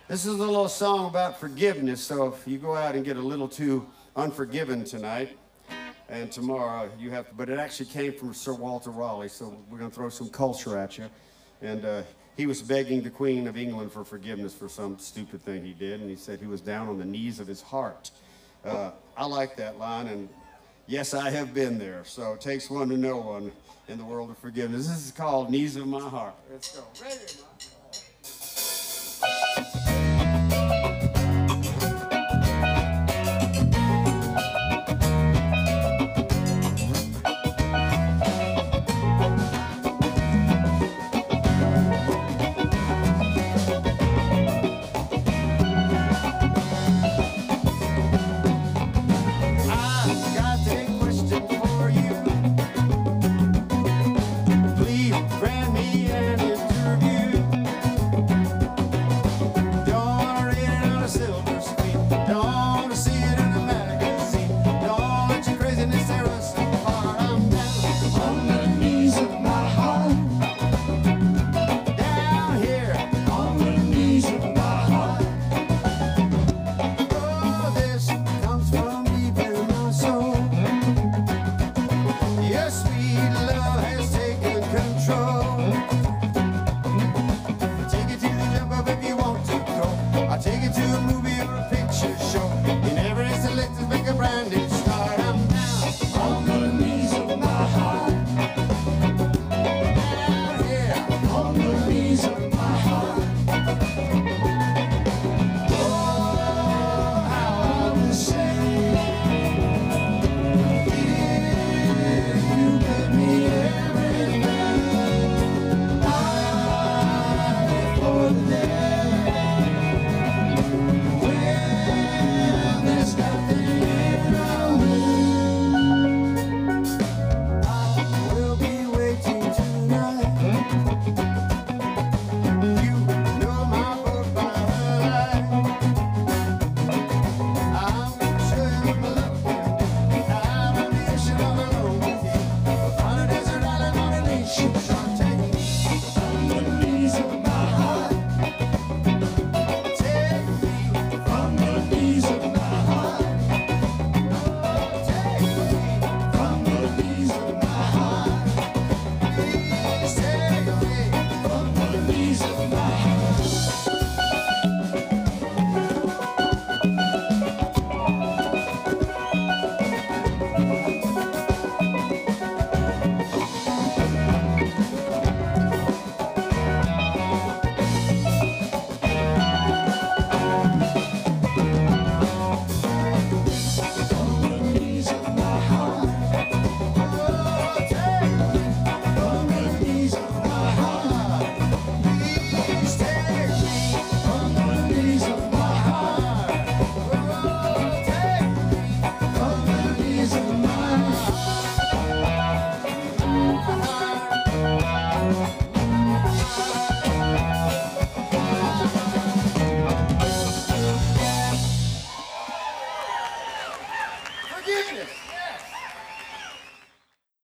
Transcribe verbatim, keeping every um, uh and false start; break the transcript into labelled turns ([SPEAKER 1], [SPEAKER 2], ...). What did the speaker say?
[SPEAKER 1] This is a little song about forgiveness, so if you go out and get a little too unforgiven tonight, and tomorrow you have to, but it actually came from Sir Walter Raleigh, so we're going to throw some culture at you. And uh, he was begging the Queen of England for forgiveness for some stupid thing he did, and he said he was down on the knees of his heart. Uh, I like that line, and yes, I have been there, so it takes one to know one in the world of forgiveness. This is called Knees of My Heart. Let's go. Ready,